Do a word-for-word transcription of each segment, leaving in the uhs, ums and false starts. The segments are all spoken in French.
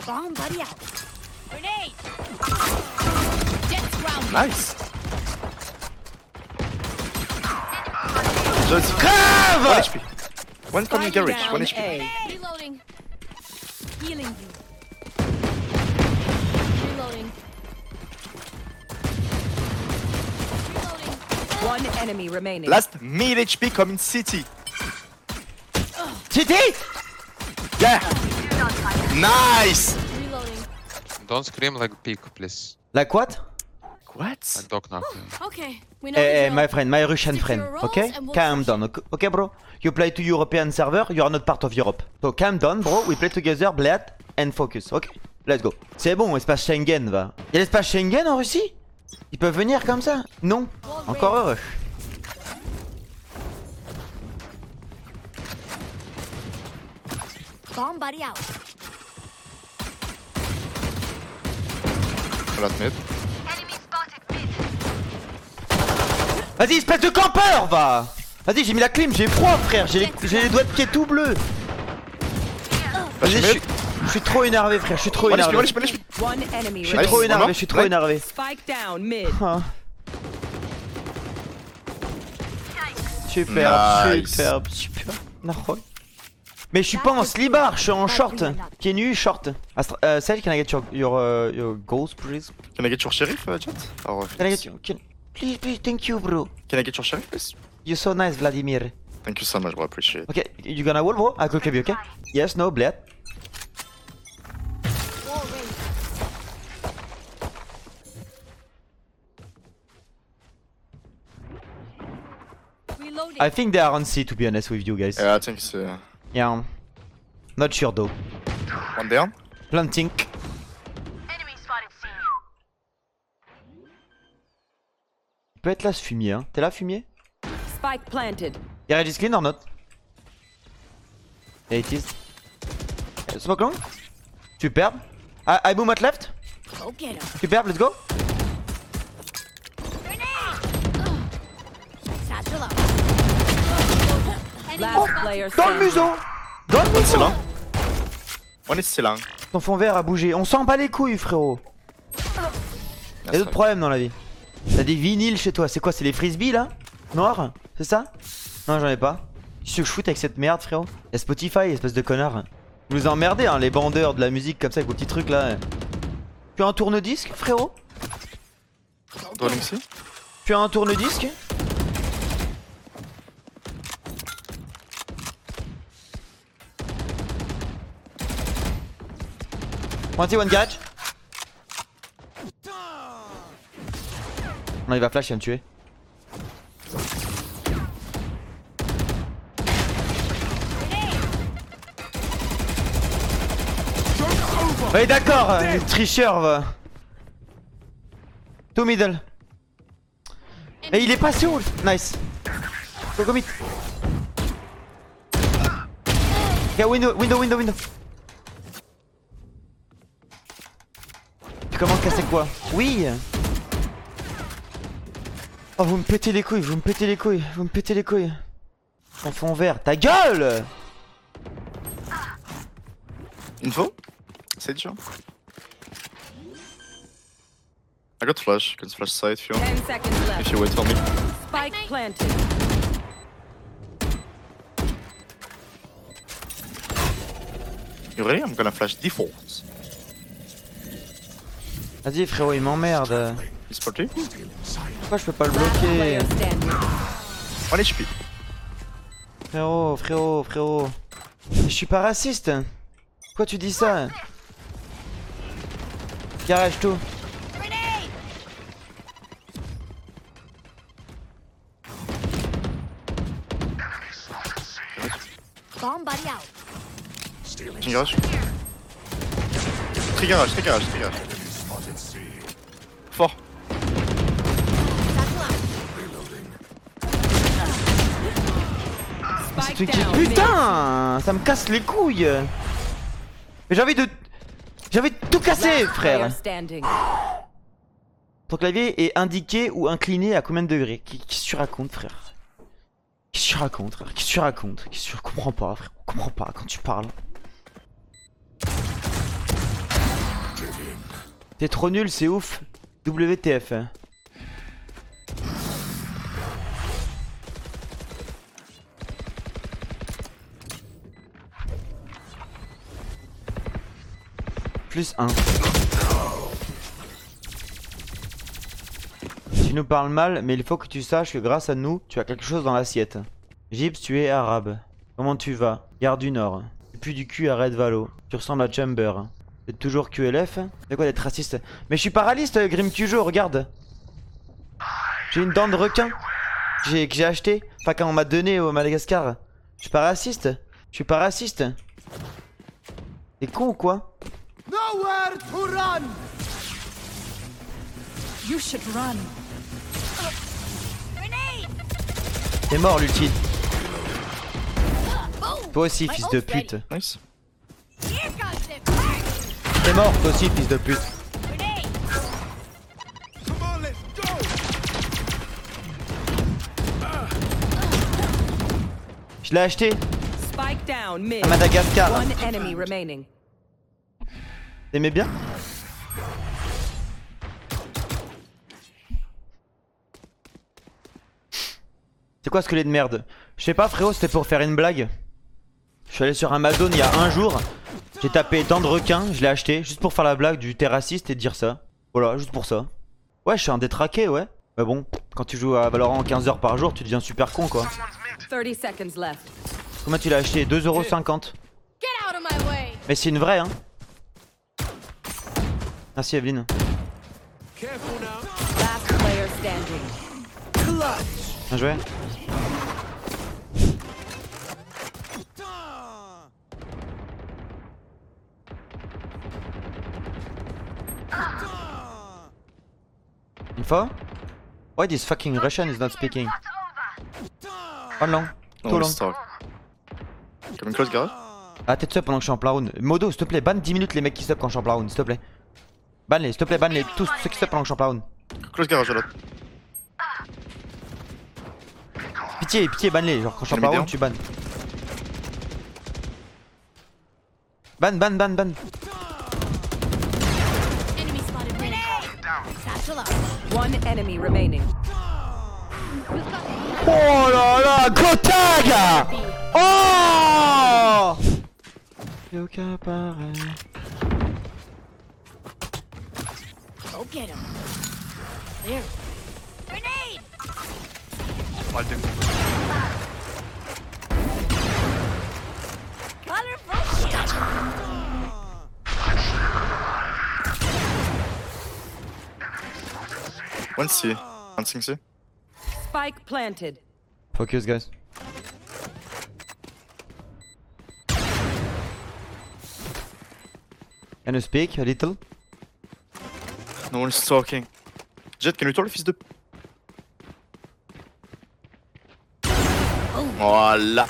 Bomb buddy out. Grenade. Nice. Just crève. One H P. One coming garage. One H P. Reloading. Healing you. Reloading. Reloading. One enemy remaining. Last mid H P coming city. City. Yeah. Nice. Reloading. Don't scream like peak, please. Like what? What? Like dog knock. Okay, we know Hey, the hey, drill. my friend, my Russian Stick to friend, your roles okay? and we'll Calm push down, it. okay, okay, bro? You play to European server, you are not part of Europe. So calm down, bro, we play together, bled, and focus, okay? Let's go. C'est bon, espace Schengen, va. Y'a l'espace Schengen en Russie? Ils peuvent venir comme ça? Non. Encore heureux. Bomb buddy out. Last mid. Vas-y, espèce de campeur, va! Vas-y, j'ai mis la clim, j'ai froid, frère, j'ai les, j'ai les doigts de pied tout bleus. Vas-y, je suis, je suis trop énervé, frère, je suis trop One H P, énervé. one H P, one H P. One enemy Je suis Nice. trop remaining. énervé, Vraiment je suis trop Ouais. énervé. Spike down mid. Ah. Superbe, Nice. superbe, superbe. Naroy. Mais je suis pas en slibard, je suis en short. Qui est nu, short. Astra uh, Sage, can I get your, your, uh, your ghost, please? Can I get your sheriff, uh, Jet? Or Can I get your... Can... Please, please, thank you, bro. Can I get your sheriff, please? You're so nice, Vladimir. Thank you so much, bro. Appreciate it. Okay, you gonna wall, bro? I could you, okay? Yes, no, bled. Wall raised. Reloading. I think they are on C, to be honest with you guys. Yeah, I think it's uh, Yeah. Not sure, though. one down. Planting. Il peut être là, ce fumier, hein. T'es là, fumier? Spike planted. Y'a Regis clean or not? Yeah, it is. Uh, Smoke long? Superbe. I, I boom at left. Go get him. Superbe, let's go. Satchel out. Enemy Last spotted. player Dans le standing. museau. Dans le One still museau. long. One is still long. Ton fond vert a bougé. On s'en bat les couilles, frérot. Y'a d'autres problèmes dans la vie. T'as des vinyles chez toi. C'est quoi? C'est les frisbees là? Noirs? C'est ça? Non, j'en ai pas. Qu'est-ce que je foute avec cette merde, frérot? Y'a Spotify, espèce de connard. Vous nous emmerdez, hein, les bandeurs de la musique comme ça avec vos petits trucs là. Tu as un tourne-disque, frérot? Dwelling C. Tu as un tourne-disque? One T, one garage. Non, il va flash, il va me tuer. Oui, d'accord, euh, le tricheur va. Two middle. Et il est passé où? Nice. Go, go mid. Yeah, window, window, window, window. Tu commences à casser quoi? Oui. Oh, vous me pétez les couilles, vous me pétez les couilles, vous me pétez les couilles. En fond vert, ta gueule! Info? Sage. I got flash. You can flash side if you want. Ten seconds If left. you wait for me. Spike planted. You ready? I'm gonna flash default. Vas-y frérot, il m'emmerde. He's forty. Pourquoi je peux pas le Last bloquer? player standing. one H P. Frérot, frérot, frérot. Je suis pas raciste. Pourquoi tu dis ça? Garage tout. Grenade. Bomb buddy out. Une garage. Très garage, très garage, très garage. Fort. Satchel out. C'est Spike qui... down mid. Putain, ça me casse les couilles. Mais j'ai envie de... J'ai envie de tout casser, Last player frère. standing. Ton clavier est indiqué ou incliné à combien de degrés? Qu'est-ce que tu racontes, frère? Qu'est-ce que tu racontes, frère? Qu'est-ce que tu racontes? Qu'est-ce que tu comprends pas, frère? On comprend pas quand tu parles. T'es trop nul, c'est ouf. W T F. Plus un. Tu nous parles mal, mais il faut que tu saches que grâce à nous, tu as quelque chose dans l'assiette. Gibbs, tu es arabe. Comment tu vas? Garde du Nord. Tu pues du cul à Red Valo. Tu ressembles à Chamber. C'est toujours Q L F? C'est quoi d'être raciste? Mais je suis pas raciste, Grim Cujo, regarde. J'ai une dent de requin. J'ai, que j'ai acheté. Enfin, quand on m'a donné au Madagascar. Je suis pas raciste. Je suis pas raciste. T'es con ou quoi? Nowhere to run. You should run. Grenade! T'es mort, l'ulti. Boom! Toi aussi, My fils de ult's pute. ready. Nice. Here comes the fire! T'es mort, toi aussi, fils de pute. Grenade! Come on, let's go. Je l'ai acheté Spike down mid. à Madagascar. One enemy remaining. T'aimais bien? C'est quoi ce squelette de merde? Je sais pas frérot, c'était pour faire une blague. Je suis allé sur Amazon il y a un jour. J'ai tapé dents de requin, je l'ai acheté juste pour faire la blague du t'es raciste et de dire ça. Voilà, juste pour ça. Ouais, je suis un détraqué, ouais. Mais bon, quand tu joues à Valorant quinze heures par jour, tu deviens super con quoi. thirty seconds left. Combien tu l'as acheté? deux euros cinquante. Get out of my way! Mais c'est une vraie hein. Merci Evelyne. Careful now. Last player standing. Bien joué. Une fois? Why this fucking Russian is not speaking? One long. No Too one long. talk. Coming close, garage. Ah, t'es sub pendant que je suis en plein round. Modo, s'il te plaît, ban dix minutes les mecs qui sub quand je suis en plein round, s'il te plaît. Ban les, s'il te plaît, ban les, tous ceux qui sub pendant que je suis en plein round. Close garage à l'autre. Pitié, pitié, ban les, genre quand je suis en plein round, tu ban. Ban, ban, ban, ban. Enemy spotted grenade! Satchel up. One enemy remaining. Oh là là, go tag! Oh! Y'a aucun pareil. Go get him. There. Grenade! Colorful shit! One C. One C. C. Spike planted. Focus, guys. Can you speak a little? No one is talking. Jet, can you talk, fils de. Voilà.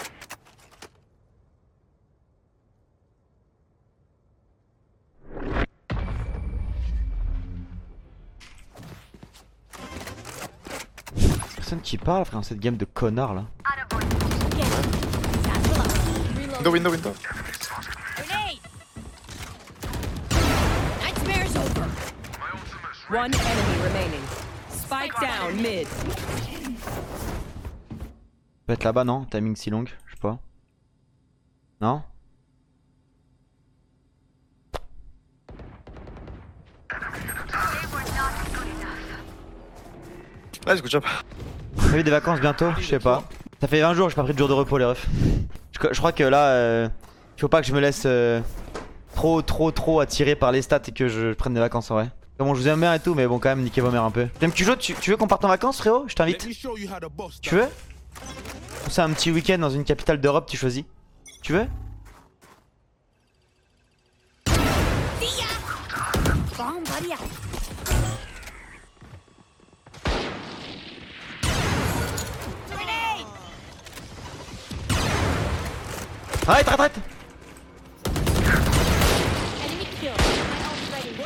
Personne qui parle, frère, dans cette game de connard là. Get him. Satchel up. Reload. Window, window, window. Grenade! Nightmare's over. One enemy remaining. Spike down mid. Peut être là-bas, non? Timing si long, je sais pas. Non? Nice, good job. Prévu des vacances bientôt? Je sais pas. Ça fait vingt jours que j'ai pas pris de jour de repos les refs. Je, je crois que là, euh, il faut pas que je me laisse euh, trop trop trop attirer par les stats et que je prenne des vacances en vrai. Bon, je vous aime bien et tout, mais bon, quand même, niquez vos mères un peu. T'aimes tu joues? Tu, tu veux qu'on parte en vacances, frérot? Je Let t'invite. me show you how to boss Tu veux? C'est un petit week-end dans une capitale d'Europe, tu choisis. Tu veux? See ya! Bomb buddy out. Grenade! Arrête, arrête, arrête! Enemy killed. My ult's ready.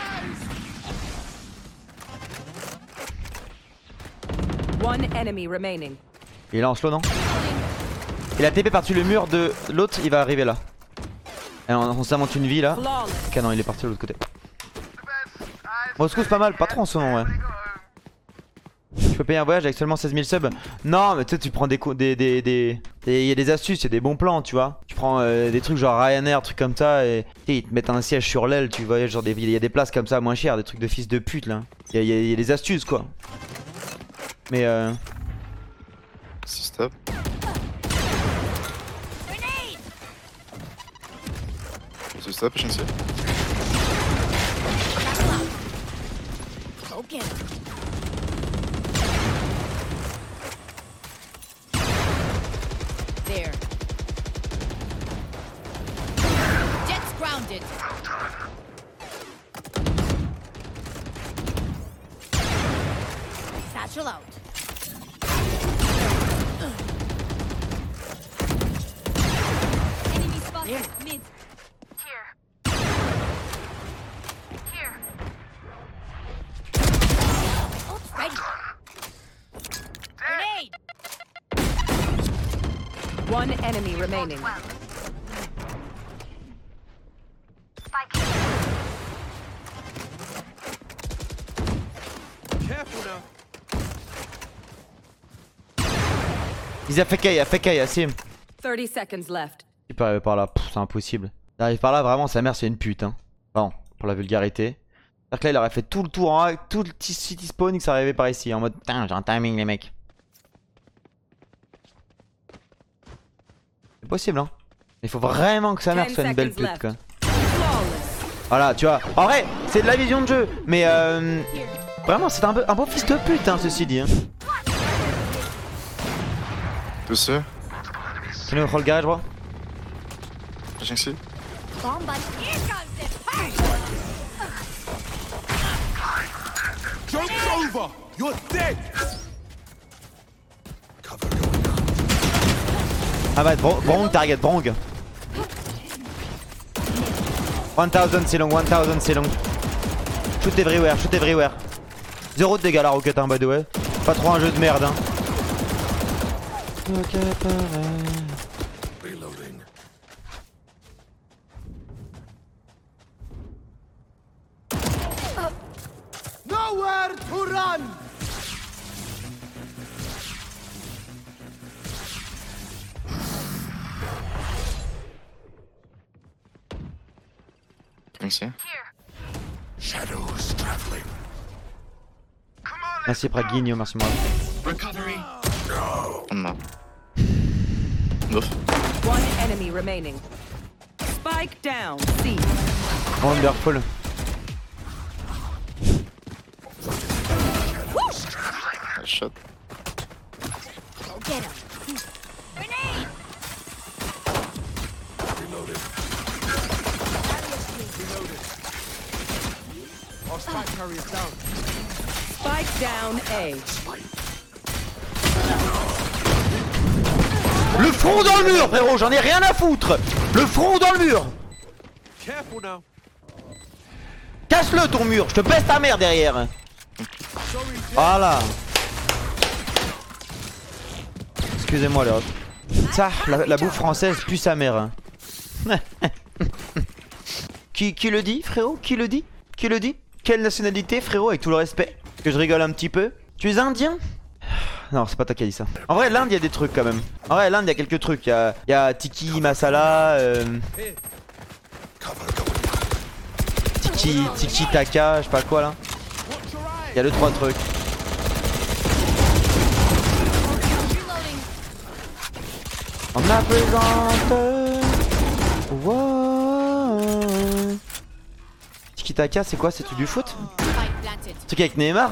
One enemy remaining. Il est en slow, non? Il a T P par-dessus le mur de l'autre, il va arriver là. Et on on s'invente une vie là. Flawless. Ok, non, il est parti de l'autre côté. Moscou, c'est pas mal, pas trop en ce moment, ouais. Tu peux payer un voyage avec seulement seize mille subs. Non, mais tu sais, tu prends des. des, des, des, des y a des astuces, il y a des bons plans, tu vois. Tu prends euh, des trucs genre Ryanair, trucs comme ça, et ils te mettent un siège sur l'aile, tu vois. Genre, il y a des places comme ça moins chères, des trucs de fils de pute là. Il y, y, y a des astuces, quoi. Mais euh. Si stop. Grenade! Si stop, je ne sais. Go get him. There. Jet's grounded. Satchel out. Enemy spotted. Mid. Here. Here. Oops, ready. Grenade! One enemy remaining. Careful now. Ils a fait K, il a fait K, Yassim. thirty seconds left. Il peut arriver par là, c'est impossible. Il arrive par là, vraiment, sa mère c'est une pute, hein. Bon, pour la vulgarité. C'est-à-dire que là, il aurait fait tout le tour en A, tout le petit city spawn, il serait arrivé par ici, en mode, putain, j'ai un timing, les mecs. C'est possible, hein. Il faut vraiment que sa mère soit une belle pute, quoi. Flawless. Voilà, tu vois. En vrai, c'est de la vision de jeu, mais euh. Vraiment, c'est un, peu, un beau fils de pute, hein, ceci dit. Hein. Tous ceux. Tu nous le garage, bro? J'ai ici. Bomb buddy. Here comes it. Hey! Joke's over. You're dead. Cover going out. Ah bah, bro Brong, target, Brong. one thousand, c'est long, one thousand, c'est long. Shoot everywhere, shoot everywhere. Zéro de dégâts la roquette, hein, by the way. Pas trop un jeu de merde, hein. Ok, pareil. Reloading. Nowhere to run. Ici. Shadows traveling. Merci Praguigno, merci moi. On a. Neuf. One enemy remaining. Spike down. C. Wonderful. Nice shot. Go get him. Grenade! Reloaded. Our spike carrier's down. Spike down A. Le front dans le mur, frérot, j'en ai rien à foutre. Le front dans le mur. Careful now. Casse-le ton mur, je te baisse ta mère derrière. Voilà. Excusez-moi les autres. Ça, la, la bouffe française pue sa mère. Hein. qui, qui le dit, frérot? Qui le dit? Qui le dit? Quelle nationalité, frérot, avec tout le respect? Que je rigole un petit peu. Tu es indien? Non, c'est pas toi qui as dit ça. En vrai, l'Inde, il y a des trucs quand même. En vrai, l'Inde, il y a quelques trucs. Il y a, y a Tiki Masala, euh, Tiki, Tiki Taka, je sais pas quoi là. Il y a deux trois trucs. Reloading. On a présente. Wow. Tiki Taka, c'est quoi? C'est tout du foot? Spike planted. Truc avec Neymar?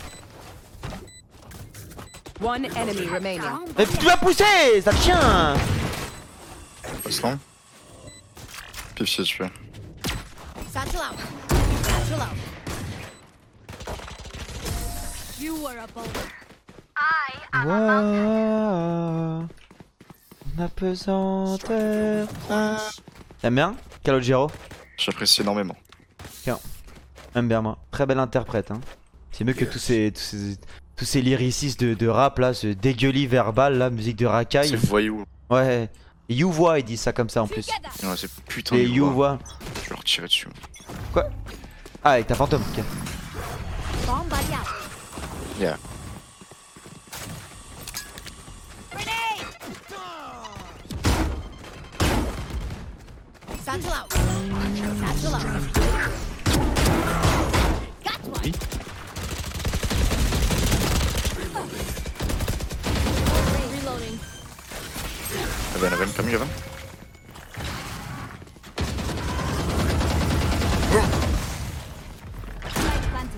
One enemy remaining. Mais tu vas pousser, ça tient. Passe long. Pif si tu veux. Satchel out. Satchel out. You were a bowler. Wow. Ma pesanteur. T'aimes bien Calogero? J'apprécie énormément. J'aime bien moi. Très belle interprète. Hein. C'est mieux que tous ces, tous ces, tous ces lyricistes de, de rap là, ce dégueulis verbal là, musique de racaille. C'est voyou. Ouais. You voit, ils disent ça comme ça en plus. Together. Ouais, c'est putain Les de you voix. voit. Je vais leur tirer dessus. Quoi? Ah, avec ta fantôme, ok. Bomb buddy out. Yeah. Grenade. Satchel out. Satchel out. Got one. Reloading. Heaven, heaven, come here, heaven. Spike planted.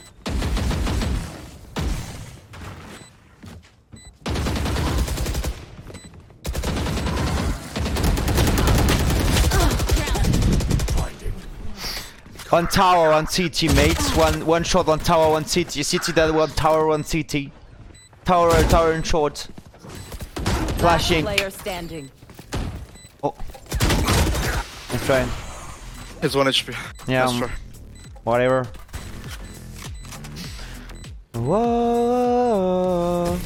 One tower, one C T, mates. One one shot, one tower, one C T. C T that one tower, one C T. Tower, tower and short. Flashing. Player standing. Oh. I'm trying. It's one H P. Yeah, Let's um, try. whatever. Whoa.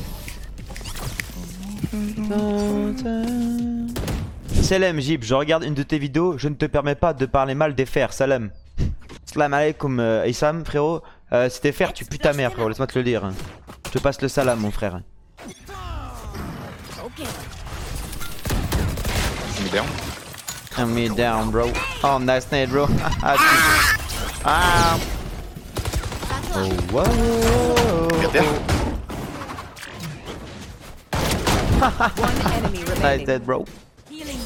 Salam Jib, je regarde une de tes vidéos, je ne te permets pas de parler mal des fers, salam. Salam alaikum euh, Issam frérot, euh, si t'es fer tu pues ta mère frérot, laisse-moi te le dire. Je te passe le salam mon frère. Okay. Me down. I'm me down bro. Oh nice nade bro. Ah. Satchel Oh out. wow. Get there. One enemy Nice remaining. dead bro. Healing.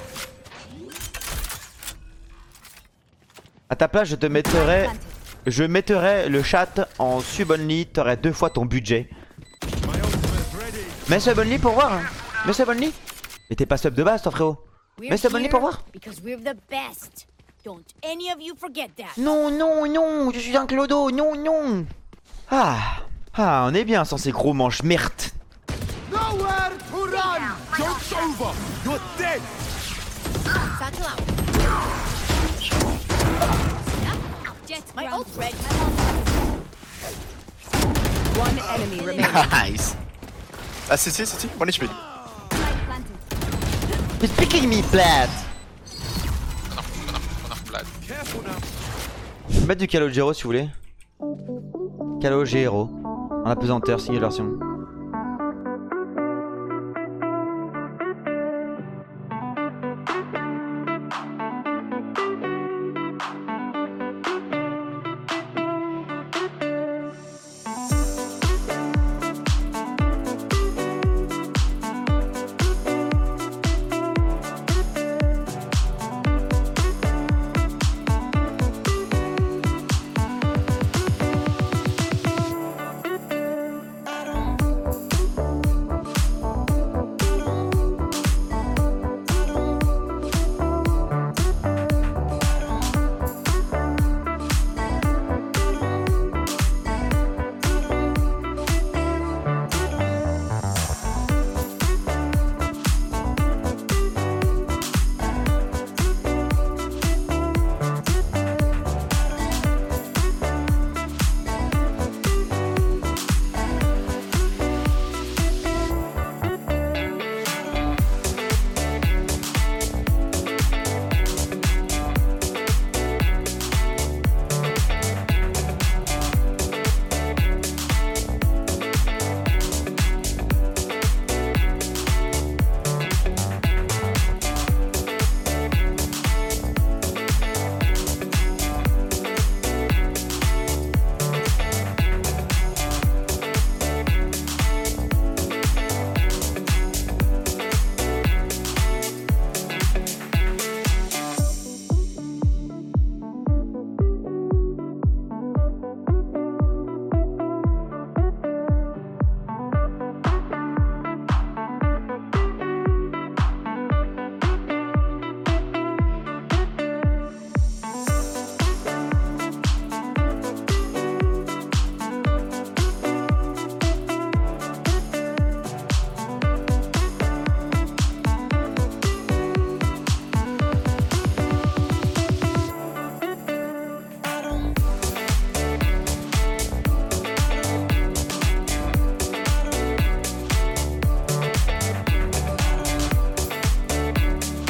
À ta place je te mettrais, je mettrais le chat en sub only, t'aurais deux fois ton budget. My ultimate's ready. Mets sub only pour voir. Hein. Mets sub only. Mais t'es pas sub de base toi frérot. We're Mais c'est bon, here pour voir. because we're the best. Don't any of you forget that. Non, non, non, je suis un clodo, non, non. Ah, ah, on est bien sans ces gros manches merde. Nowhere to run! Joke's over! You're dead! Satchel out. Yep. Jet, my ult's ready. One enemy remaining. Nice. Ah, C T, C T, one H P. Spike planted. It's picking me flat. Careful now. Je peux mettre du Calogero si vous voulez. Calogero. En apesanteur, signe version.